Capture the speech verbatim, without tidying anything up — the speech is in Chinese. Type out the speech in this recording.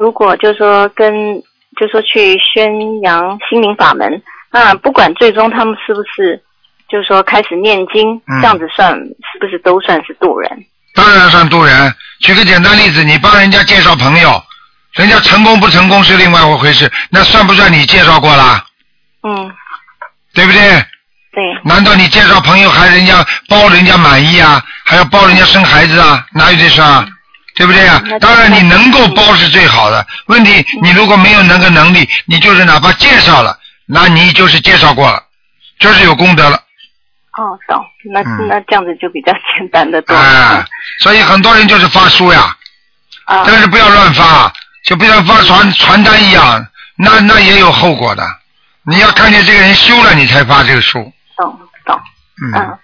如果就是说跟就是说去宣扬心灵法门，那不管最终他们是不是就是说开始念经， 嗯、 这样子算是不是都算是渡人？ 当然算渡人。举个简单例子，你帮人家介绍朋友，人家成功不成功是另外一回事，那算不算你介绍过啦？ 嗯， 对不对？ 对。 难道你介绍朋友还人家包人家满意啊？还要包人家生孩子啊？哪有这事啊？嗯，对不对啊？当然你能够包是最好的。问题你如果没有那个能力，你就是哪怕介绍了，那你就是介绍过了，就是有功德了。 哦，懂。那、嗯、那这样子就比较简单的多。 啊，所以很多人就是发书呀，啊、但是不要乱发，就不像发传传单一样，那那也有后果的。你要看见这个人修了，你才发这个书。 懂懂。嗯。嗯